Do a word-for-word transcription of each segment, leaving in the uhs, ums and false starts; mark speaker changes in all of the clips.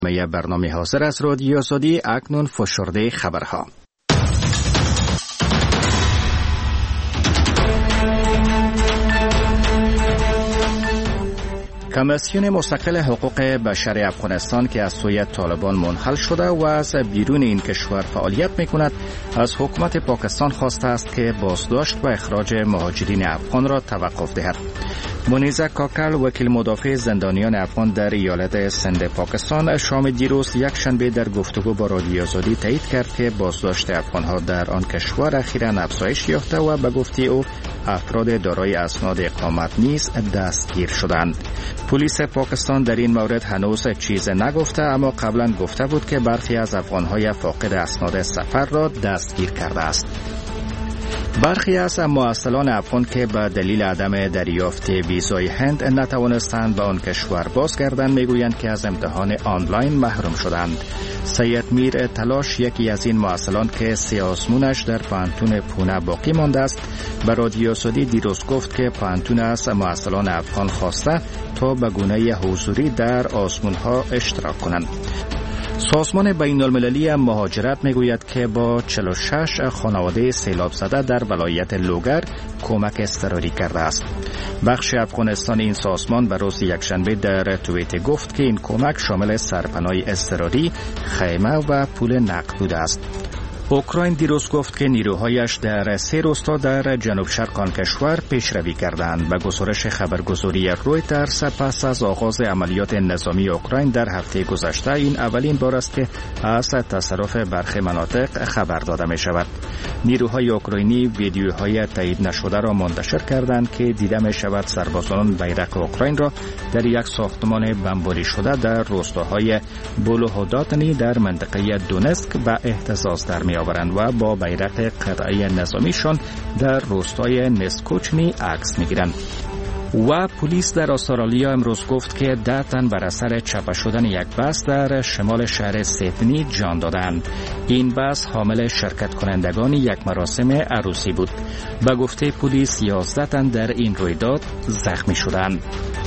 Speaker 1: برنامه حاضر از رادیو آزادی، اکنون فشرده خبرها. کمیسیون مستقل حقوق بشر افغانستان که از سوی طالبان منحل شده و از بیرون این کشور فعالیت میکند، از حکومت پاکستان خواسته است که بازداشت و اخراج مهاجرین افغان را توقف دهد. منیزه کاکل، وکیل مدافع زندانیان افغان در ایالت سند پاکستان، شام دیروز یک شنبه در گفتگو با رادیو آزادی تایید کرد که بازداشت افغانها در آن کشور اخیراً افزایش یافته و به گفته او افراد دارای اسناد اقامت نیز دستگیر شدند. پلیس پاکستان در این مورد هنوز چیز نگفته، اما قبلا گفته بود که برخی از افغانهای فاقد اسناد سفر را دستگیر کرده است. برخی از معسلان افغان که به دلیل عدم دریافت ویزای هند نتوانستند به آن کشور بازگردند میگویند که از امتحان آنلاین محروم شدند. سید میر تلاش، یکی از این معسلان که سه آزمونش در پانتون پونه باقی مانده است، به رادیو آزادی دیروز گفت که پانتون از معسلان افغان خواسته تا به گونه حضوری در آزمونها اشتراک کنند. سازمان بین المللی مهاجرت میگوید که با چهل و شش خانواده سیلاب زده در ولایت لوگر کمک اضطراری کرده است. بخش افغانستان این سازمان به روز یکشنبه در توییت گفت که این کمک شامل سرپناه اضطراری، خیمه و پول نقد بوده است. اوکراین دیروز گفت که نیروهایش در سه روستا در جنوب شرق آن کشور پیشروی کردند. به گزارش خبرگزاری رویترز، پس از آغاز عملیات نظامی اوکراین در هفته گذشته، این اولین بار است که از تصرف برخی مناطق خبر داده می شود. نیروهای اوکراینی ویدیوهای تایید نشده را منتشر کردند که دیده می شود سربازان بیرق اوکراین را در یک ساختمان بمباری شده در روستاهای بولوهوداتنی در منطقه دونسک به اهتزاز در می آورند و با بیرق قطعه نظامیشان در روستای نسکوچنی عکس میگیرند. و پلیس در استرالیا امروز گفت که ده تن بر اثر چپه شدن یک بس در شمال شهر سیدنی جان دادند. این بس حامل شرکت کنندگان یک مراسم عروسی بود. به گفته پلیس یازده تن در این رویداد زخمی شدند.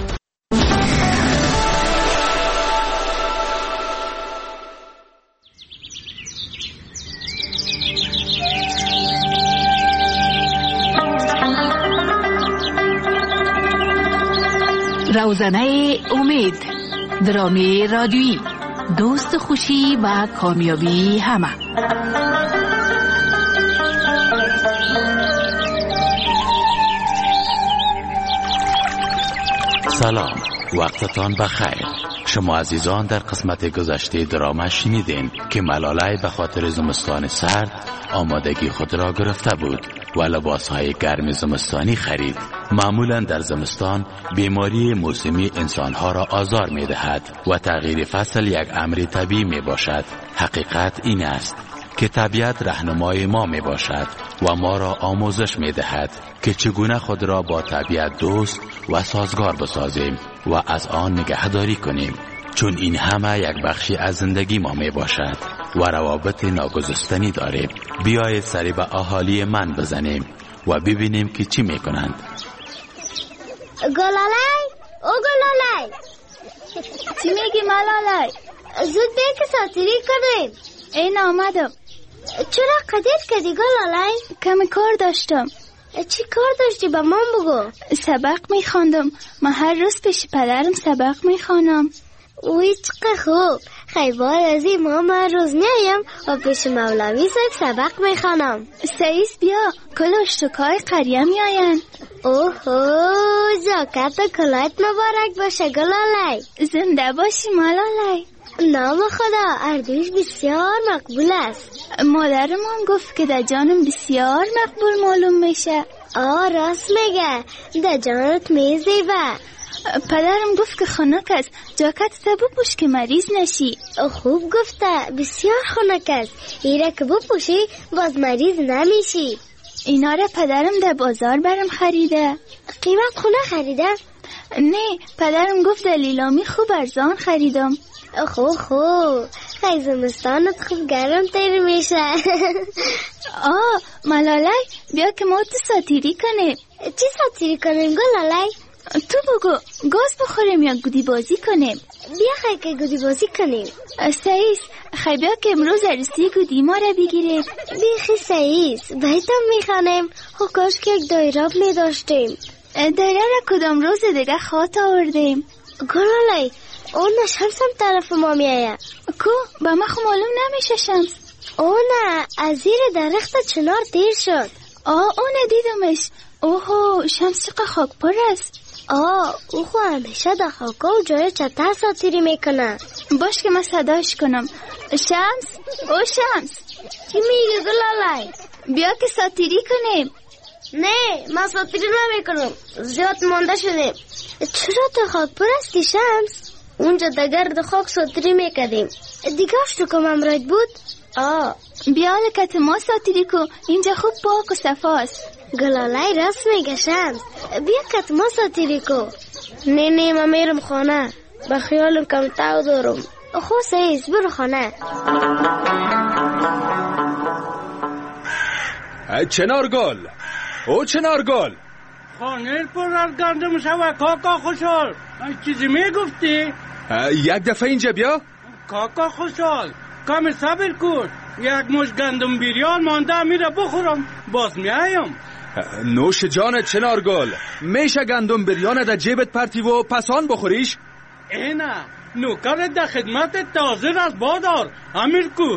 Speaker 2: روزنه امید، درامی رادیویی، دوست خوشی و کامیابی همه.
Speaker 3: سلام، وقتتان بخیر. شما عزیزان در قسمت گذشته دراما شنیدین که ملاله به خاطر زمستان سرد آمادگی خود را گرفته بود و لباسهای گرم زمستانی خرید. معمولا در زمستان بیماری موسمی انسانها را آزار می دهد و تغییر فصل یک امر طبیعی می باشد. حقیقت این است که طبیعت رهنمای ما می باشد و ما را آموزش می دهد که چگونه خود را با طبیعت دوست و سازگار بسازیم و از آن نگهداری کنیم، چون این همه یک بخشی از زندگی ما می باشد و روابط ناگسستنی داریم. بیایید سری به اهالی من بزنیم و ببینیم که چی می کنند.
Speaker 4: گلالای، او گلالای،
Speaker 5: چی میگی ملالای؟
Speaker 4: زود بیا که ساتیری کنیم.
Speaker 5: این آمدم.
Speaker 4: چرا قدر کردی گلالای؟
Speaker 5: کمی کار داشتم.
Speaker 4: چی کار داشتی به من بگو؟
Speaker 5: سبق میخواندم. من هر روز پیش پدرم سبق میخوانم.
Speaker 4: اوی چقدر خوب. خیبار از این ما من روز میایم و پیش مولوی صاحب سبق میخوانم.
Speaker 5: سعیس بیا، کل اشتکای قریه میاین.
Speaker 4: اوهو، جاکت و کلایت مبارک باشه گلالای.
Speaker 5: زنده باشی ملالای.
Speaker 4: نام خدا، اردوش بسیار مقبول است.
Speaker 5: مادرمان گفت که در جانم بسیار مقبول معلوم میشه.
Speaker 4: آه راست میگه، در جانت میزیبه.
Speaker 5: پدرم گفت که خنک است، جاکت تا بپوش که مریض نشی.
Speaker 4: خوب گفته، بسیار خنک است. ایره که بپوشی باز مریض نمیشی.
Speaker 5: اینا را پدرم در بازار برم خریده.
Speaker 4: قیمت خونه خریده؟
Speaker 5: نه، پدرم گفت در لیلامی خوب ارزان خریدم.
Speaker 4: خوب خوب، خیلی زمستانت خوب گرم تیر میشه.
Speaker 5: آه ملالای، بیا که ما تو ساتیری کنیم.
Speaker 4: چی ساتیری کنیم گلالای؟
Speaker 5: تو بگو گاز بخوریم یا گودی بازی کنیم؟
Speaker 4: بیا خیلی که گودی بازی کنیم.
Speaker 5: سعیس خیلی بیا که امروز عروسی گودی ما را بگیریم.
Speaker 4: بیخی سعیس بیتم میخوانیم. خب کاش که یک دایره می داشتیم.
Speaker 5: دایره را کدام روز دیگه خواهد آوردیم.
Speaker 4: گلالای اون شمس هم طرف ما میایه.
Speaker 5: کو با ما خو معلوم نمیشه شمس.
Speaker 4: او نه از زیر درخت چنار دیر شد.
Speaker 5: آه او ندیدمش. اوهو شمس چقدر خاک پر است.
Speaker 4: آه او خو همیشه در خاکا و جای چتر ساتیری میکنه.
Speaker 5: باش که من صداش کنم. شمس او شمس
Speaker 4: چی میگه گلالای؟
Speaker 5: بیا که ساتیری کنیم.
Speaker 4: نه من ساتیری نمیکنم زیاد مانده شدیم. چرا تو خاک پر استی شمس؟ اونجا در گرد خاک ساتیری میکردیم. دیگه تو کم امراید بود؟ آه
Speaker 5: بیا لکت ما ساتیری کو اینجا خوب پاک و صفاست.
Speaker 4: گلالای راست میگه شمس بیا کت ما ساتیری کو. نه نه من میرم خانه با خیالم کم تاو دارم. خو سعیس برو خانه.
Speaker 6: چنارگل او چنارگل
Speaker 7: خانه پر از گندم شوه کاکا خوشحال. چیزی میگفتی؟
Speaker 6: یک دفعه اینجا بیا.
Speaker 7: کاکا خوشحال کمی صبر کن یک مش گندم بیریان مانده میره بخورم باز میایم.
Speaker 6: نوش جان چنارگل میشه گندم بریان در جیبت پرتی و پسان بخوریش؟
Speaker 7: اینا نوکرت در خدمت تازر از بادار امیر کو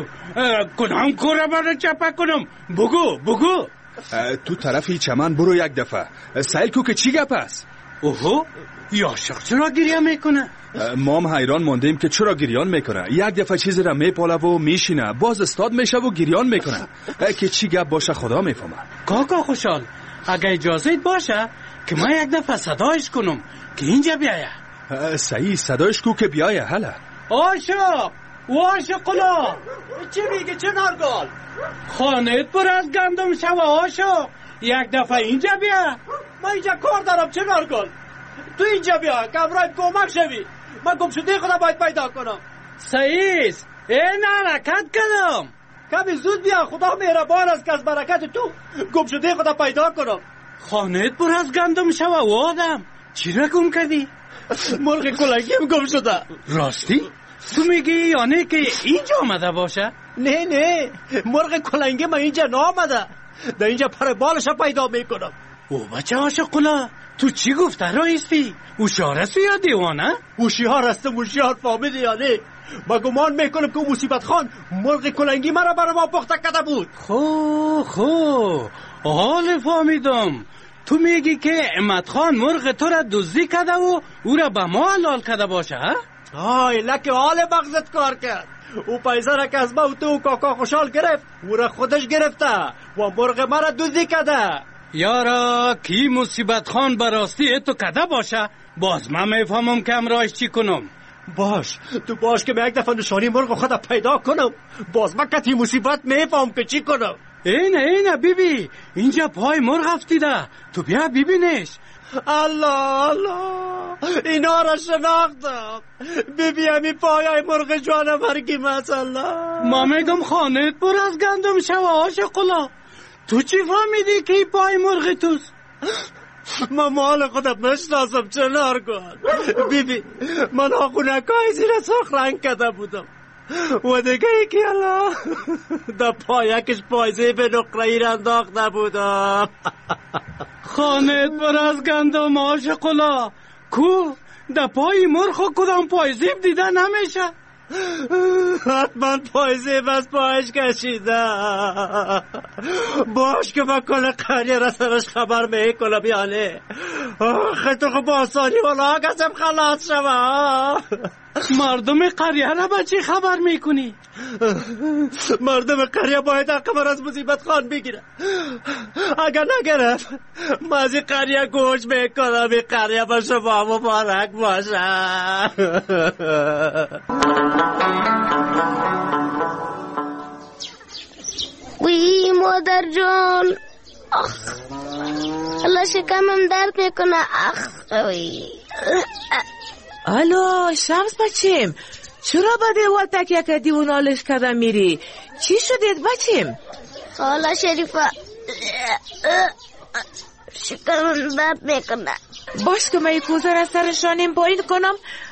Speaker 7: کنم کوره برای چپه کنم. بگو بگو
Speaker 6: تو طرفی چمن برو یک دفعه سیل کو که چی گپ است؟
Speaker 7: اوهو یا شخص چرا گریه میکنه؟
Speaker 6: ما هم حیران موندیم که چرا گریان میکنه. یک دفعه چیزی را میپاله و میشینه باز استاد میشه و گریان میکنه که چی گپ باشه خدا میفهمه.
Speaker 7: کاکا خوشحال اگه اجازه باشه که من یک دفعه صدایش کنم که اینجا بیایه.
Speaker 6: صحیح صدایش کو که بیایه. هلا
Speaker 7: آشا واش قلا
Speaker 8: چی میگه چنارگل؟
Speaker 7: خانه پر از گندم شوه آشا یک دفعه اینجا بیا.
Speaker 8: من اینجا کار دارم چنارگل تو اینجا بیا که امرای کمک شوی. من گم شده خدا باید پیدا کنم.
Speaker 7: سعیس این حرکت کردم
Speaker 8: کمی زود بیا خدا مهربان است که از برکت تو گم شده خدا پیدا کنم.
Speaker 7: خانه پر از گندم شوه و آدم چی را گم کردی؟
Speaker 8: مرغ کلنگیم گم شده.
Speaker 7: راستی؟ تو میگی یا نه که اینجا آمده باشه؟
Speaker 8: نه نه مرغ کلنگی من اینجا نامده. در اینجا پر بالش پیدا میکنم.
Speaker 7: او بچه عاشقلا تو چی گفته رایستی؟ هوشیار هستی یا دیوانه؟
Speaker 8: هوشیار هستم هوشیار فهمیدی یا نه؟ من گمان میکنم که مصیبت خان مرغ کلنگی مرا برای ما پخته کرده بود.
Speaker 7: خو خو حال فهمیدم. تو میگی که امت خان مرغ تو را دزدی کرده و او را به ما حلال کرده باشه ها؟
Speaker 8: آی لکه حال مغزت کار کرد. او پیسه را که از ما و تو و کاکا خوشحال گرفت او را خودش گرفته و مرغ مرا دزدی کرده.
Speaker 7: یارا کی مصیبت خان براستی تو کده باشه باز من میفهمم که امراش چی کنم.
Speaker 8: باش تو باش که من یک دفعه نشانی مرغ خدا پیدا کنم باز من کتی مصیبت میفهم که چی کنم.
Speaker 7: اینه اینه بیبی اینجا پای مرغ افتیده تو بیا ببینش.
Speaker 8: الله الله اینا را شناختم. بیبی همی پایای مرغ جوانه مرگی مثلا.
Speaker 7: ما میگم خانه پر از گندم شوه عاشقلا تو چی فهمیدی که پای مرغ توست؟
Speaker 8: من مال خودم مشناسم چنارگل. بیبی من آخونکای زیر سرخ رنگ کرده بودم و دیگه یکی الله در پایکش پایزه به نقرهی را انداخته بودم.
Speaker 7: خانه پر از گندم عاشقلا کو در پای مرغ کدام پایزیب دیده نمیشه؟
Speaker 8: حتما پایزه بس پایش کشیده. باش که من کل قریه را سرش خبر میکنم یعنی خیلی خب آسانی والا کسیم خلاص شما.
Speaker 7: مردم قریه را با چی خبر میکنی؟
Speaker 8: مردم قریه باید خبر از مصیبت خان بگیره. اگر نگرفت من از این قریه گوش میکنم. این قریه با شما مبارک باشه.
Speaker 4: وی مادر جان آخ الله شکمم درد میکنه. آخ وی
Speaker 9: الو شمس بچیم چرا با دیوال تکیه کردی و نالش کردم میری؟ چی شدید بچیم؟
Speaker 4: خاله شریفه شکمم درد میکنه.
Speaker 9: باش که من یک کوزه را سر شانیم پایین کنم.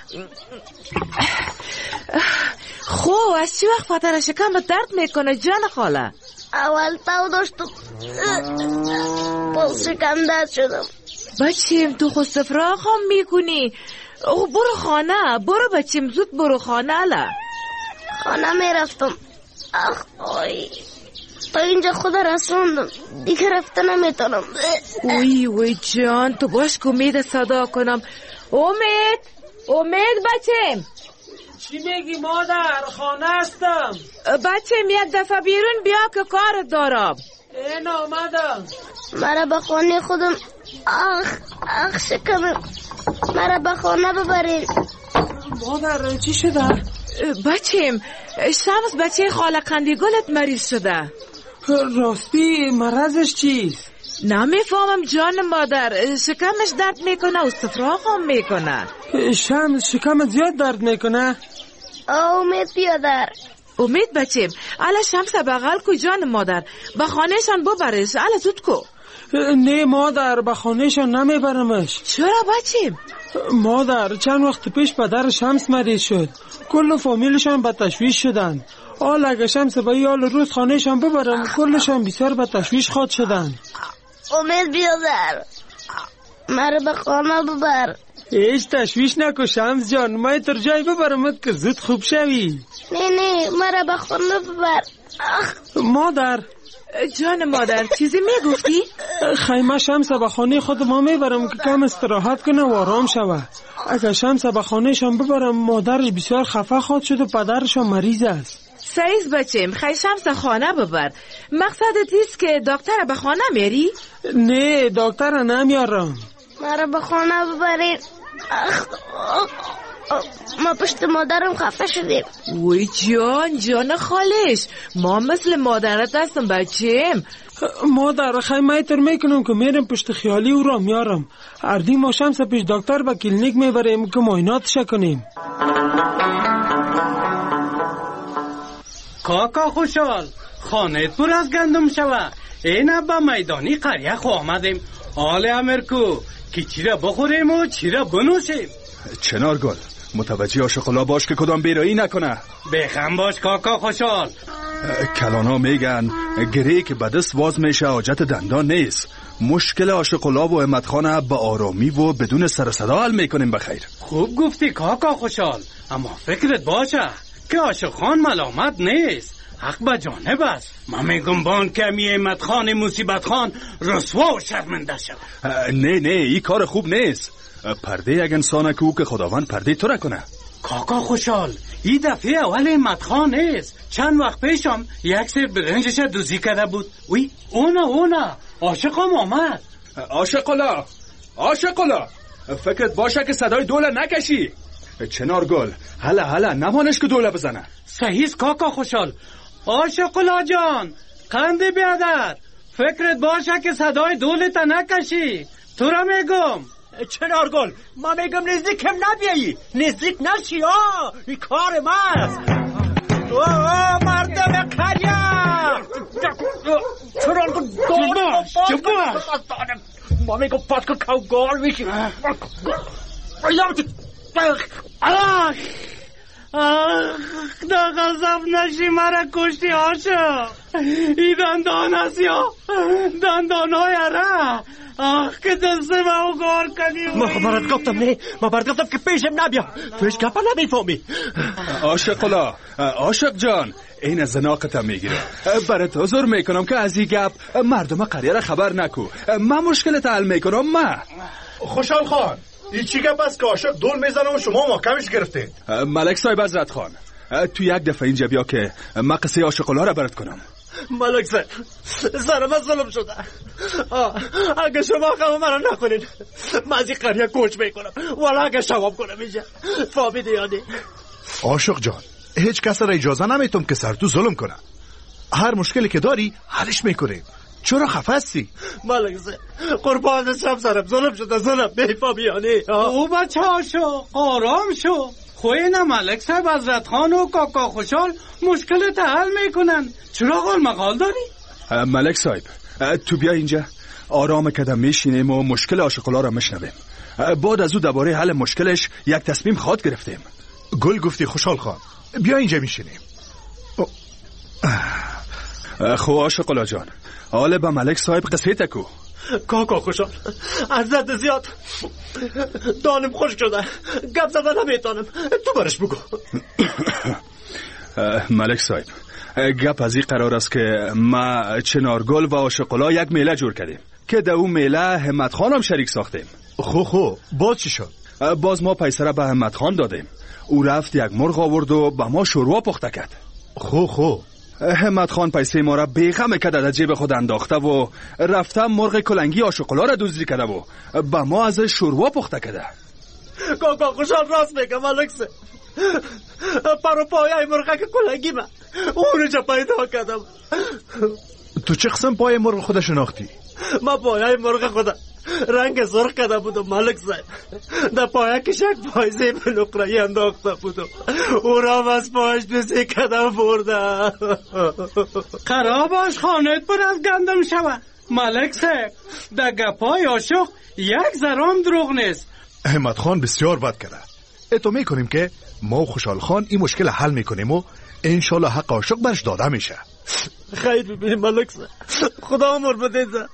Speaker 9: خو از چی وقت پتر شکم درد میکنه جان خاله؟
Speaker 4: اول تاو داشتم باز شکم درد شدم.
Speaker 9: بچیم تو خود سفراغ هم میکنی. برو خانه، برو بچیم زود برو خانه. الا
Speaker 4: خانه میرفتم. اخ آی تا اینجا خود رسوندم دیگه رفته نمیتونم.
Speaker 9: اوی اوی جان تو باش که امید صدا کنم. امید امید بچیم.
Speaker 8: چی میگی مادر؟ خانه هستم.
Speaker 9: بچیم یک دفعه بیرون بیا که کار دارم.
Speaker 8: این آمدم.
Speaker 4: مرا به خانه خودم. آخ آخ شکمم. مرا به خانه ببرین.
Speaker 8: مادر چی شده؟
Speaker 9: بچیم شمس بچه خاله قندیگلت مریض شده.
Speaker 8: راستی مرضش چیست؟
Speaker 9: نمیفهمم جان مادر. شکمش درد میکنه و استفراغ هم میکنه.
Speaker 8: شمس شکم زیاد درد میکنه؟
Speaker 4: امید بیادر.
Speaker 9: امید بچیم الا شمس بغل کو جان مادر. به خانهشان ببرش. الا زود کو.
Speaker 8: نه مادر به خانهشان نمیبرمش.
Speaker 9: چرا بچیم؟
Speaker 8: مادر چند وقت پیش پدر شمس مریض شد. کل فامیلشان به تشویش شدن. حال اگه شمس به یال روز خانهشان ببرم کلشان بسیار به تشویش خواد شدن.
Speaker 4: امید بیادر مرا به خانه ببر.
Speaker 8: هیچ تشویش نکن شمس جان. من تر جای ببرمت که زود خوب شوی.
Speaker 4: نه نه مرا به خانه ببر.
Speaker 8: مادر
Speaker 9: جان مادر چیزی میگفتی؟
Speaker 8: خیمه شمس به خانه خود ما میبرم که کم استراحت کنه و آرام شوه. اگه شمس به خانهشان ببرم مادرش بسیار خفه خواهد شد و پدرشان مریض است.
Speaker 9: سعیز بچیم خی شمس خانه ببر. مقصدت ایست که دکتر به خانه میری؟
Speaker 8: نه دکتر نمیارم.
Speaker 4: مرا به خانه ببرید. ما پشت مادرم خفه شدیم.
Speaker 9: وی جان جان خالش ما مثل مادرت هستم بچیم.
Speaker 8: مادر خیمه تر میکنم که میرم پشت خیالی او را میارم. اردی ما شمس پیش دکتر به کلینیک میبریم که معایناتش کنیم.
Speaker 7: کاکا خوشحال خانهت پر از گندم شوه. این با میدانی قریه خو آمدیم. آل امرکو که چی را بخوریم و چی را بنوشیم.
Speaker 6: چنارگل متوجه آشقلا باش که کدام بیرایی نکنه.
Speaker 7: بخم باش کاکا خوشحال.
Speaker 6: کلانا میگن گری که به دست باز میشه حاجت دندان نیست. مشکل آشقلا و احمدخانه به آرامی و بدون سر صدا حل میکنیم. بخیر
Speaker 7: خوب گفتی کاکا خوشحال. اما فکرت باشه که عاشق خان ملامت نیست. حق به جانب است. من میگم بان که امی احمد خان مصیبت خان رسوا و شرمنده شد.
Speaker 6: نه نه این کار خوب نیست. پرده یک انسانه که او که خداوند پرده تو را کنه.
Speaker 7: کاکا خوشحال این دفعه اول احمد خان نیست. چند وقت پیشم یک سر برنجش دوزی کرده بود. وی اونا اونا عاشقم آمد.
Speaker 6: عاشقلا عاشقلا فکرت باشه که صدای دوله نکشی. چنارگل هلا هلا نمانش که دوله بزنه.
Speaker 7: صحیح کاکا خوشحال. عاشقلا جان قنده بیادر فکرت باشه که صدای دوله تا نکشی. تو را میگم.
Speaker 8: چنارگل ما میگم نزدیک هم نبیایی. نزدیک نشی. آه این کار ماست. آه مردم قریه. چنارگل
Speaker 7: جباش جباش
Speaker 8: ما میگم پاس که کوگال میشی.
Speaker 7: آخ آخ دا غضب نشی مرا کشتی عاشق. ای دندان است یا دندان های ره. آخ که دست ما او گار کنی.
Speaker 8: ما برات گفتم نه. ما برات گفتم که پیشم نبیا. تو هیچ گپا نمیفهمی.
Speaker 6: عاشقلا عاشق جان این از زناقتم میگیره. برات حضور میکنم که از این گپ مردم قریه را خبر نکو. من مشکلت حل میکنم. من
Speaker 10: خوشحال خان این چی گپ است که عاشق دول میزنه و شما محکمش گرفتید؟
Speaker 6: ملک صاحب حضرت خان تو یک دفعه اینجا بیا که من قصه عاشقلا را برات کنم.
Speaker 8: ملک صاحب زن من ظلم شده. اگه شما خواهم مرا نکنید من از این قریه کوچ میکنم. ولی اگه شواب کنم اینجا فهمیدی یادی.
Speaker 10: عاشق جان هیچ کس را اجازه نمیتم که سر تو ظلم کنه. هر مشکلی که داری حلش میکنیم. چرا خفه هستی؟
Speaker 8: ملک صاحب قربان شب سرم ظلم شده. ظلم میفهمی یعنی.
Speaker 7: او بچه ها شو آرام شو. خوینه ملک صاحب حضرت خان و کاکا خوشحال مشکلت حل میکنن. چرا قال مقال داری؟
Speaker 6: ملک صاحب تو بیا اینجا آرام کدم میشینیم و مشکل عاشقلا را مشنویم. بعد از او درباره حل مشکلش یک تصمیم خود گرفتیم.
Speaker 10: گل گفتی خوشحال خان، بیا اینجا میشینیم.
Speaker 6: خو عاشق الله جان، حالا به ملک صاحب قصه تکو.
Speaker 8: کاکا خوشحال، عزت زیاد دانم خوش شده، گپ زدن نمیتونم، تو برش بگو.
Speaker 6: ملک صاحب، گپ از این قرار است که ما چنارگل و عاشق الله یک میله جور کردیم که در اون میله همت خان هم شریک ساختیم.
Speaker 10: خو خو باز چی شد؟
Speaker 6: باز ما پیسه را به همت خان دادیم، او رفت یک مرغ آورد و به ما شوروا پخته کرد.
Speaker 10: خو خو
Speaker 6: همت خان پیسه ما را بیغم کرده در جیب خود انداخته و رفته مرغ کلنگی عاشق الله را دزدی کرده و به ما از شوروا پخته کرده.
Speaker 8: کاکا خوشحال راست میگه ملک صاحب، پرو پایه مرغ کلنگی من اونجا پیدا کردم.
Speaker 10: تو چه قسم پای مرغ خود شناختی؟
Speaker 8: ما پایه مرغ خود رنگ سرخ کرده بودم ملک صاحب، در پایه کشک پایزه بلقرایی انداخته بودم، او را از پایش بسی کده برده.
Speaker 7: خراباش خانت پر از گندم شود ملک صاحب، در گپای عاشق یک ذرام دروغ نیست.
Speaker 10: همت خان بسیار بد کرده. اتو میکنیم که ما و خوشحال خان این مشکل حل میکنیم و انشالله حق عاشق برش داده میشه.
Speaker 8: خیر ببینیم ملک صاحب، خدا عمر بده.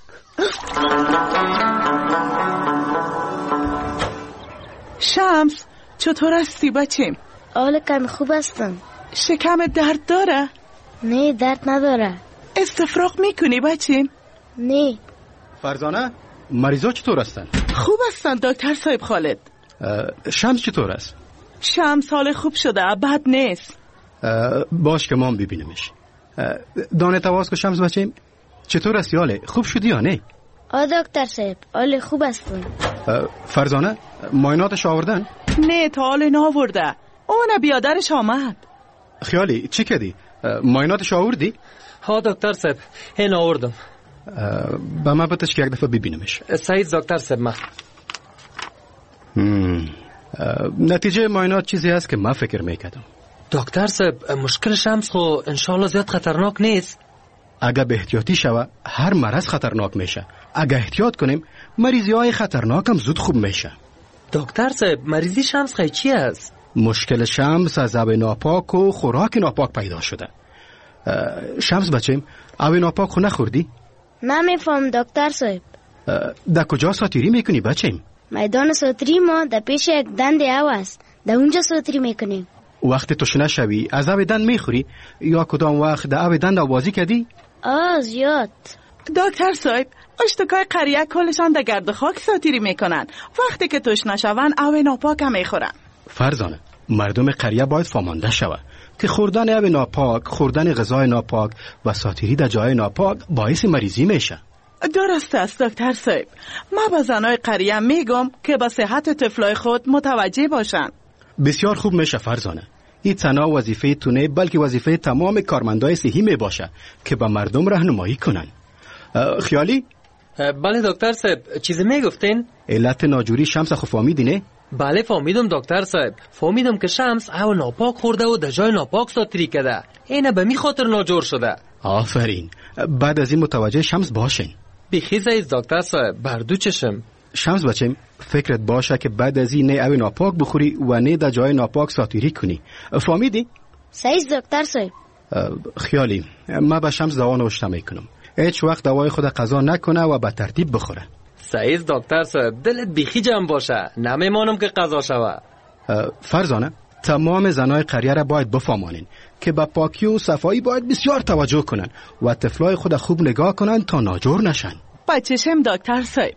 Speaker 9: شمس چطور هستی بچیم؟
Speaker 4: حال کمی خوب هستم.
Speaker 9: شکم درد داره؟
Speaker 4: نه درد نداره.
Speaker 9: استفراغ میکنی بچیم؟
Speaker 4: نه.
Speaker 11: فرزانه مریضا چطور هستن؟
Speaker 9: خوب هستن دکتر صاحب خالد.
Speaker 11: شمس چطور است؟
Speaker 9: شمس حال خوب شده، بد نیست.
Speaker 11: باش که ما هم ببینیمش. دانه تواز که شمس بچیم چطور هستی؟ حاله خوب شدی یا نه؟
Speaker 4: آ دکتر صاحب حال خوب هستم.
Speaker 11: فرزانه معایناتش آوردن؟
Speaker 9: نه تا حال ناورده، اون بیادرش آمد.
Speaker 11: خیالی چی کردی؟ معایناتش آوردی؟
Speaker 12: ها دکتر صاحب این آوردم.
Speaker 11: با من بتش که یک دفعه ببینمش.
Speaker 12: سعید دکتر صاحب ما
Speaker 11: نتیجه معاینات چیزی هست که من فکر میکردم.
Speaker 12: دکتر صاحب مشکل شمس خو انشالله زیاد خطرناک نیست.
Speaker 11: اگه به احتیاطی شوه هر مرض خطرناک میشه، اگه احتیاط کنیم مریضی های خطرناک هم زود خوب میشه.
Speaker 12: دکتر صاحب مریضی شمس خیلی چی است؟
Speaker 11: مشکل شمس از آب ناپاک و خوراک ناپاک پیدا شده. شمس بچیم آب ناپاک خو نخوردی؟
Speaker 4: نمیفهم دکتر صاحب.
Speaker 11: در کجا ساتیری میکنی بچیم؟
Speaker 4: میدان ساتری ما در پیش یک دند او است، در اونجا ساتری میکنیم.
Speaker 11: وقتی تشنه شوی از آب دند میخوری یا کدام وقت در آب دند آوازی کردی؟
Speaker 4: آه زیاد.
Speaker 9: دکتر صاحب اشتکای قریه کلشان در گرد خاک ساتیری میکنن، وقتی که تشنه شون آب ناپاک هم میخورن.
Speaker 11: فرزانه مردم قریه باید فامانده شوه که خوردن آب ناپاک، خوردن غذای ناپاک و ساتیری در جای ناپاک باعث مریضی میشه.
Speaker 9: درست است دکتر صاحب، ما با زنای قریه میگم که با صحت طفلای خود متوجه باشن.
Speaker 11: بسیار خوب میشه فرزانه. این تنها وظیفه تونه بلکه وظیفه تمام کارمندای صحی می باشه که با مردم راهنمایی کنن. خیالی؟
Speaker 12: بله دکتر صاحب چیزی میگفتین؟
Speaker 11: علت ناجوری شمس خو فهمیدی نه؟
Speaker 12: بله فهمیدم دکتر صاحب، فهمیدم که شمس او ناپاک خورده و در جای ناپاک ساتری کرده، اینه به می خاطر ناجور شده.
Speaker 11: آفرین، بعد از این متوجه شمس باشین.
Speaker 12: بیخیز ایست دکتر صاحب، بردو چشم.
Speaker 11: شمس بچم فکرت باشه که بعد از این نه او ناپاک بخوری و نه در جای ناپاک ساتیری کنی. فهمیدی؟
Speaker 4: صحیح دکتر صاحب.
Speaker 11: خیالی ما به شمس دوا نوشته میکنم، هیچ وقت دوای خود قضا نکنه و به ترتیب بخوره.
Speaker 12: صحیح دکتر صاحب، دلت بیخی جمع باشه، نمیمانم که قضا شوه.
Speaker 11: فرزانه تمام زنای قریه را باید بفهمانین که به پاکی و صفایی باید بسیار توجه کنن و طفلای خود خوب نگاه کنن تا ناجور نشن.
Speaker 9: بچشم دکتر صاحب.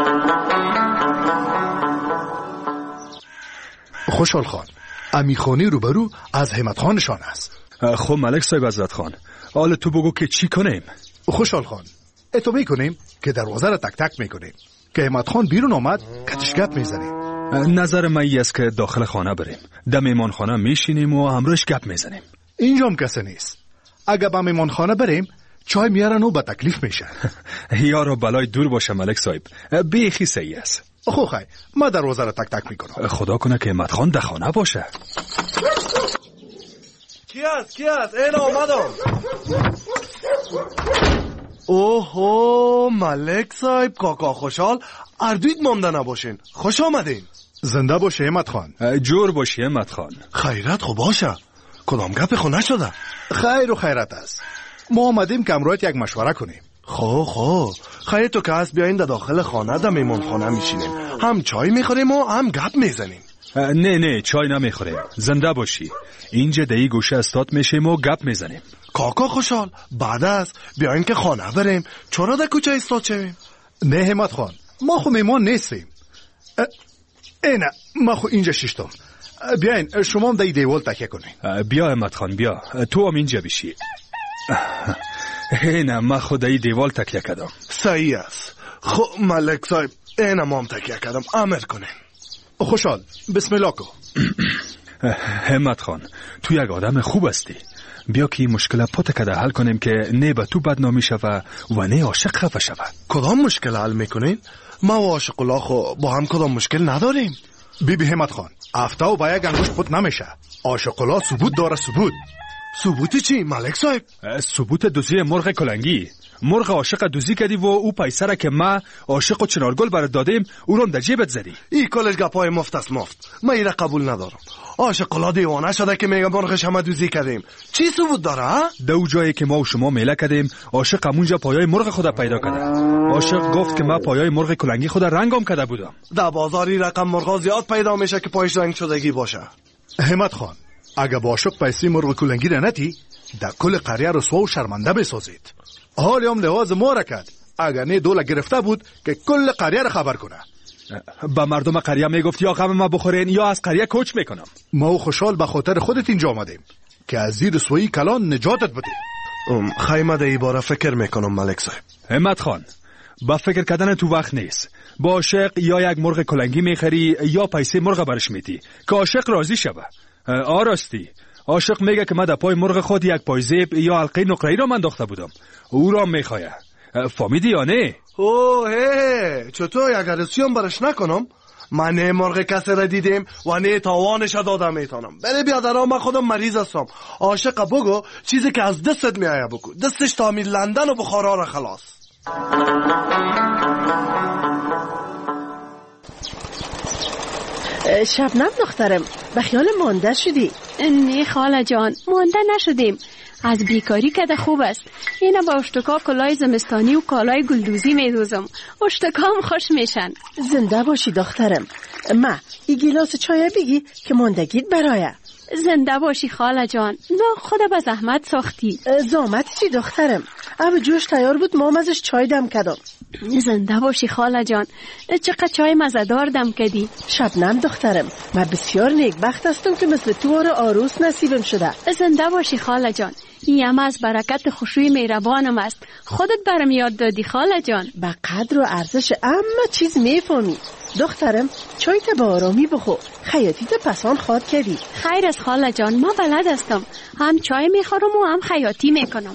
Speaker 10: خوشحال خان امیخانی روبرو از همت خانشان است.
Speaker 6: خب ملک صاحب عزت خان، حالا تو بگو که چی کنیم؟
Speaker 10: خوشحال خان اتو میکنیم که دروازه را تک تک میکنیم که همت خان بیرون آمد کتش گپ میزنیم.
Speaker 6: نظر من ای است که داخل خانه بریم، در میمان خانه میشینیم و همراش گپ میزنیم.
Speaker 10: اینجا هم کسی نیست، اگه با میمان خانه بریم چای میارن و با تکلیف میشه.
Speaker 6: یارو بلای دور باشه ملک صاحب، بیخی صحیح است.
Speaker 10: خو خی ما دروازه را تک تک میکنم.
Speaker 6: خدا کنه که همت خان در خانه باشه.
Speaker 8: کی است کی است؟ این آمدم.
Speaker 13: اوهو ملک صاحب، کاکا خوشحال، اردویت مانده نباشین. خوش آمدین.
Speaker 10: زنده باشه همت خان.
Speaker 6: جور باشه همت خان.
Speaker 13: خیرت خو باشه. کدام گپ خو نشده؟
Speaker 10: خیر و خیرت است. ما آمدیم که امروز یک مشوره کنیم.
Speaker 13: خو خو خیر تو که هست بیاین در داخل خانه در میمون خانه میشینیم، هم چای میخوریم و هم گپ میزنیم.
Speaker 6: نه نه چای نمیخوریم، زنده باشی. اینجا در این گوشه استاد میشیم و گپ میزنیم.
Speaker 13: کاکا خوشحال، بعد از بیاین که خانه بریم، چرا در کوچه استاد شویم؟
Speaker 10: نه همت خان، ما خو میمون نیستیم. اینه ما خو اینجا شیشتم. بیاین شما هم در دیوال تکیه کنین.
Speaker 6: بیا همت خان بیا، تو هم اینجا بشی. اینه ما خود ای دیوال تکیه کردم.
Speaker 13: صحیح است. خب ملک صاحب، اینه ما هم تکیه کردم، امر کنین.
Speaker 10: خوشحال بسم الله کو.
Speaker 6: همت خان، تو یک آدم خوب هستی. بیا که این مشکل پات کده حل کنیم که نه به تو بدنامی شوه و نه عاشق خفه شوه.
Speaker 13: کدام مشکل حل میکنین؟ ما و عاشق الله خو با هم کدام مشکل نداریم.
Speaker 10: بی بی همت خان، افته و با یک انگوش پت نمیشه. عاشق الله ثبوت داره. ثبوت
Speaker 13: ثبوت چی ملک صاحب؟
Speaker 6: ثبوت دوزی مرغ کلنگی. مرغ عاشق دوزی کردی و او پیسه را که ما عاشق و چنارگل برات دادیم او رو در جیبت زدی.
Speaker 13: این کلش گپای مفت است مفت. ما ایره قبول ندارم. عاشق الله دیوانه شده که میگه مرغش همه دوزی کردیم. چی ثبوت داره ها؟
Speaker 6: دو جایی که ما و شما میله کردیم عاشق همونجا پایای مرغ خود پیدا کرده. عاشق گفت که ما پایای مرغ کلنگی خود رنگام کرده بودم.
Speaker 13: در بازاری رقم مرغا زیاد پیدا میشه که پایش رنگ شدگی باشه.
Speaker 10: همت خان، اگه با عاشق پیسه مرغ کلنگی را نتی، در کل قریه رسوا و شرمنده بسازید. حالی هم لحاظ ما را کرد. اگر نه دوله گرفته بود که کل قریه را خبر کنه.
Speaker 6: با مردم قریه میگفت یا غم ما بخورین یا از قریه کوچ میکنم.
Speaker 10: ما و خوشحال به خاطر خودت اینجا آمدیم که از زیر رسوایی کلان نجاتت بدیم.
Speaker 13: خیمه در ایباره فکر میکنم ملک صاحب.
Speaker 6: همت خان، با فکر کردن تو وقت نیست. با عاشق یا یک مرغ کلنگی میخری یا پیسه مرغ برش میدی که عاشق راضی شوه. آراستی عاشق میگه که من در پای مرغ خود یک پایزیب یا حلقه نقره‌ای را انداخته بودم، او را میخواه. فهمیدی یا نه؟
Speaker 13: اوه هی چطور یک رسیون برش نکنم؟ من نه مرغ کسی را دیدیم و نه تاوانش دادم میتونم. بله بیادرها، من خودم مریض هستم. عاشق بگو چیزی که از دستت میایه بگو. دستش تعمیر لندن و بخارا را خلاص.
Speaker 14: شبنم دخترم، به خیال مانده شدی؟
Speaker 15: نه خاله جان، مانده نشدیم. از بیکاری کده خوب است. اینه با اشتکا کلای زمستانی و کالای گلدوزی میدوزم. اشتکام خوش میشن.
Speaker 14: زنده باشی دخترم. ما ای گیلاس چای بگی که ماندگیت برایه.
Speaker 15: زنده باشی خاله جان. نه خدا به زحمت ساختی.
Speaker 14: زحمت چی دخترم؟ اب جوش تیار بود، ما ازش چای دم کردم.
Speaker 15: زنده باشی خاله جان. چقدر چای مزه‌دار دم کردی.
Speaker 14: شبنم دخترم، من بسیار نیکبخت هستم که مثل تو آره عروس نصیبم شده.
Speaker 15: زنده باشی خاله جان. این هم از برکت خوشوی مهربانم است. خودت برم یاد دادی خاله جان.
Speaker 14: به قدر و ارزش اما چیز میفهمی. دخترم چای تا با آرامی بخور. خیاطیت پسان خواد کردی.
Speaker 15: خیر از خاله جان، ما بلد هستم. هم چای میخورم و هم خیاطی میکنم.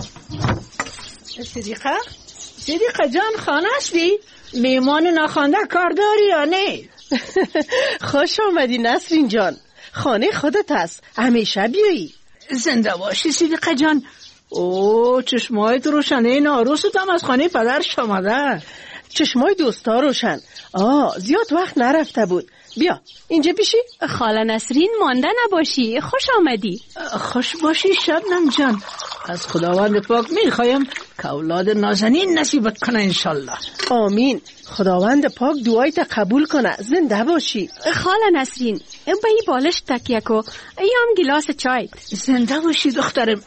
Speaker 16: صدیقه؟ صدیقه جان، خانه هستی؟ میمان ناخوانده کار داری یا نه؟
Speaker 14: خوش آمدی نسرین جان. خانه خودت هست، همیشه بیایی.
Speaker 16: زنده باشی صدیقه جان. اوه چشمایت روشنه. این عروست هم از خانه پدرش آمده.
Speaker 14: چشمای دوستا روشن. آه زیاد وقت نرفته بود. بیا اینجا بیشی.
Speaker 15: خاله نسرین، مانده نباشی. خوش آمدی.
Speaker 16: خوش باشی شبنم جان. از خداوند پاک میخوایم که اولاد نازنین نصیبت کنه انشالله.
Speaker 14: آمین. خداوند پاک دعایت قبول کنه. زنده باشی.
Speaker 15: خاله نسرین، به این بالش تکیه کو. ایام گلاس چای.
Speaker 16: زنده باشی دخترم.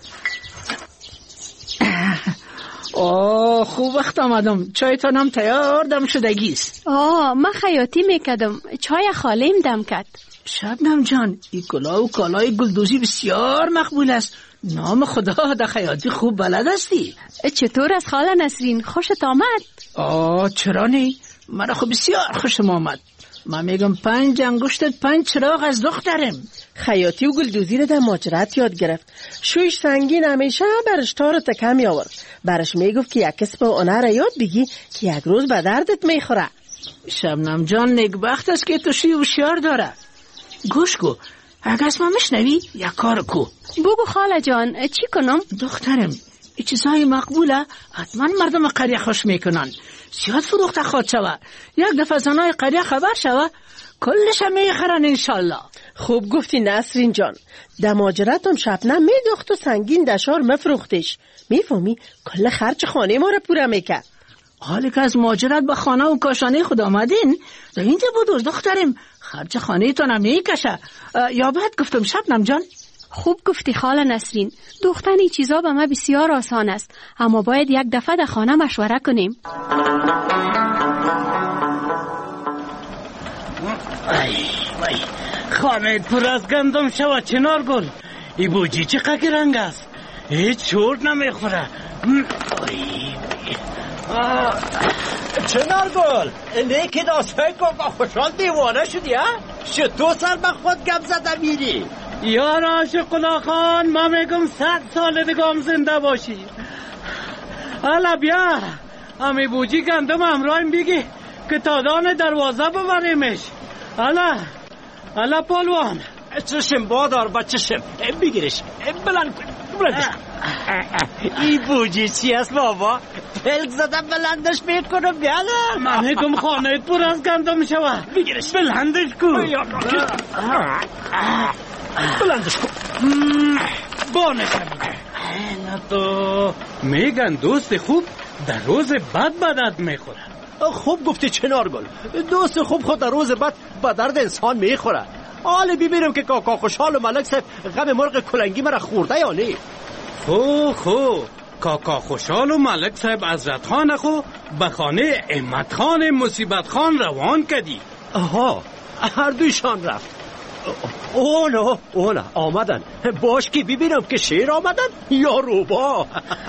Speaker 16: آه خوب وقت آمدم. چایتانم تیار دم شدگیست.
Speaker 15: آه من خیاطی میکدم. چای خالیم دم کد.
Speaker 16: شبنم جان، این کلاه و کالای گلدوزی بسیار مقبول است. نام خدا در خیاطی خوب بلد هستی.
Speaker 15: چطور از خاله نسرین؟ خوشت آمد؟
Speaker 16: آه چرا نی؟ مرا خب بسیار خوشم آمد. من میگم پنج انگشتت پنج چراغ از دخترم.
Speaker 14: خیاطی و گلدوزی رو در ماجرات یاد گرفت. شویش سنگین همیشه برش تار و تکه می آورد. برش میگفت که یک کسب و هنر یاد بگی که یک روز به دردت میخوره.
Speaker 16: شبنم جان نیکبخت است که تو شی هوشیار داره. گوش کو، اگه اسمم میشنوی یک کار کو.
Speaker 15: بگو خاله جان، چی کنم؟
Speaker 16: دخترم این چیزهای مقبوله حتما مردم قریه خوش میکنن. زیاد فروخته خواد شوه. یک دفعه زنای قریه خبر شوه کلش هم میخرن انشالله.
Speaker 14: خوب گفتی نسرین جان. دماجرت هم شبنم میدخت و سنگین دشار مفروختش. میفهمی کل خرج خانه ما رو پوره میکرد.
Speaker 16: حالی که از ماجرت به خانه و کاشانه خود آمدین در اینجا بودوز دخترم خرج خانه تانم میکشه. یا بعد گفتم شبنم جان.
Speaker 15: خوب گفتی خاله نسرین. دختن این چیزا به ما بسیار آسان است، اما باید یک دفعه در خانه مشوره کنیم.
Speaker 7: ای وای خانه پر از گندم شود چنار گل. ای بوجی چقدر رنگ است، هیچ چورت نمیخوره.
Speaker 8: چنار گل لیکن آسای کاکا خوشحال دیوانه شدی ها؟ چطور سر به خود گم زده میری؟
Speaker 7: یار عاشق الله خان، ما میگم صد سال دیگه زنده باشی. حالا بیا امی بوجی گندم همراهیم بگی که تادان دروازه ببریمش. حالا حالا پالوان
Speaker 8: چشم بادار با چشم بگیرش بلند کن بلندش. ای بوجی چی است بابا؟ پلک زده بلندش میکنم. بیالا
Speaker 7: من میگم خانه پر از گندم شوه.
Speaker 8: بگیرش
Speaker 7: بلندش کن
Speaker 8: بلندش کن.
Speaker 7: بانشم نه تو میگن دوست خوب در روز بد بدت میخوره.
Speaker 8: خوب گفتی چنار گل. دوست خوب خود در روز بد به درد انسان میخوره. حالا ببینم که کاکا خوشحال و ملک صاحب غم مرغ کلنگی مرا خورده یا نه.
Speaker 7: خو خو کاکا خوشحال و ملک صاحب حضرت خان خو به خانه احمد خان مصیبت خان روان کردی.
Speaker 8: آها هر دویشان رفت. اونا اونا آمدن. باش که ببینم که شیر آمدن یا روبا.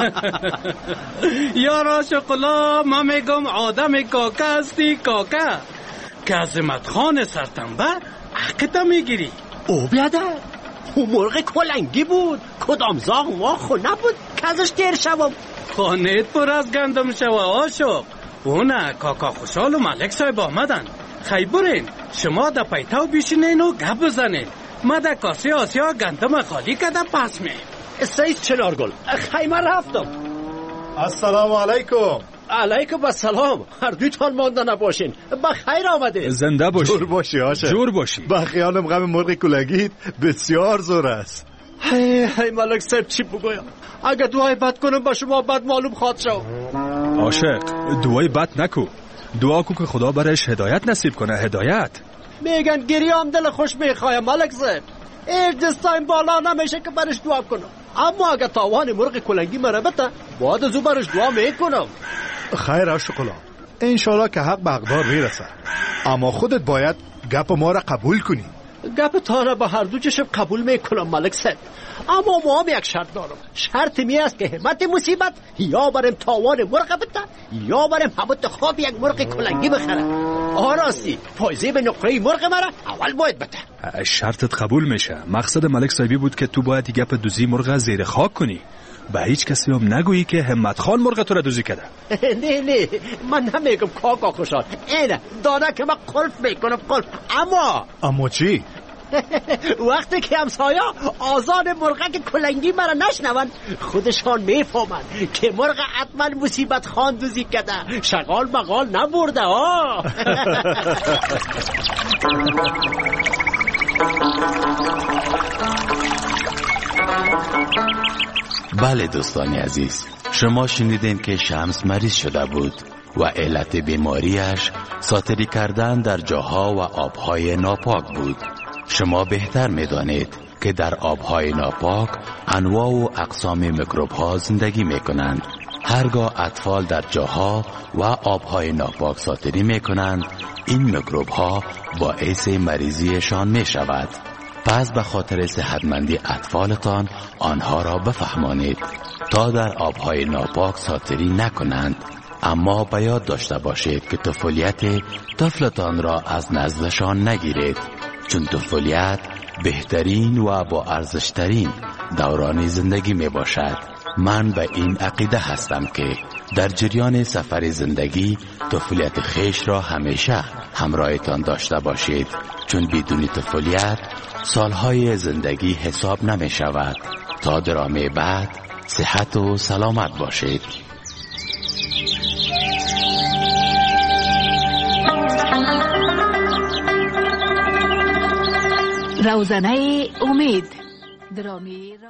Speaker 7: یا عاشق الله، ما میگم آدم کاکا هستی کاکا که عظمت خان سرتنبه حقیقتا میگیری.
Speaker 8: او بیاده او مرغ کلنگی بود، کدام زاغ ما خو نبود که ازش تیر شوم.
Speaker 7: خانه پر از گندم شوه عاشق. اونا کاکا خوشحال و ملک صاحب آمدن. خی برین شما در پیتاو بیشینین و گپ بزنین. ما در کاسه آسیا گندم خالی کده پس می.
Speaker 8: سید چنار گل خی من رفتم.
Speaker 10: السلام علیکم.
Speaker 8: علیکم السلام. هر دویتان مانده نباشین. بخیر آمده.
Speaker 6: زنده باشی.
Speaker 10: جور باشی عاشق.
Speaker 6: جور باشی.
Speaker 10: با خیالم غم مرغ کلنگیت بسیار زور است.
Speaker 8: هی هی ملک صاحب چی بگویم؟ اگه دعای بد کنم با شما بد معلوم خواد شو.
Speaker 6: عاشق دعای بد نکو. دعا کو که خدا برایش هدایت نصیب کنه. هدایت
Speaker 8: میگن گریام دل خوش میخوایم ملک صاحب. ایش دستایم بالا نمیشه که برش دعا کنم. اما اگه تاوان مرغ کلنگی مرا بته باید از او برش دعا میکنم.
Speaker 10: خیر عاشق الله، انشالله که حق به حقدار میرسه، اما خودت باید گپ ما را قبول کنی.
Speaker 8: گپ تا را به هر دو چشم قبول میکنم ملک صاحب، اما ما هم یک شرط دارم. شرط می است که همت مصیبت یا بریم تاوان مرغ بده یا بریم همت خواب یک مرغ کلنگی بخره. آراستی فایزه به نقره مرغ مرا اول باید بده.
Speaker 6: شرطت قبول میشه. مقصد ملک صاحبی بود که تو باید گپ دوزی مرغ زیر خاک کنی. به هیچ کسی هم نگویی که همت خان مرغ تو را دوزی کرده.
Speaker 8: نه نه من نمیگم کاکا خوشحال. اینه داده که من قلف میکنم قلف. اما
Speaker 10: اما چی؟
Speaker 8: وقتی که همسایا آزاد مرغک کلنگی مرا نشنون خودشان میفهمن که مرغ حتما مصیبت خان دوزی کرده، شغال مقال نبرده. ها
Speaker 3: بله دوستان عزیز، شما شنیدین که شمس مریض شده بود و علت بیماریش ساتری کردن در جاها و آبهای ناپاک بود. شما بهتر میدانید که در آبهای ناپاک انواع و اقسام میکروب ها زندگی میکنند. هرگاه اطفال در جاها و آبهای ناپاک ساتری میکنند این میکروب ها باعث مریضیشان میشود. پس به خاطر صحتمندی اطفالتان آنها را بفهمانید تا در آبهای ناپاک ساتری نکنند. اما به یاد داشته باشید که طفولیت طفلتان را از نزدشان نگیرید، چون طفولیت بهترین و با ارزشترین دوران زندگی می باشد. من به این عقیده هستم که در جریان سفر زندگی طفولیت خیش را همیشه همراهتان داشته باشید، چون بدون طفولیت سالهای زندگی حساب نمی شود. تا درامه بعد صحت و سلامت باشید.
Speaker 2: روزنه امید. درامی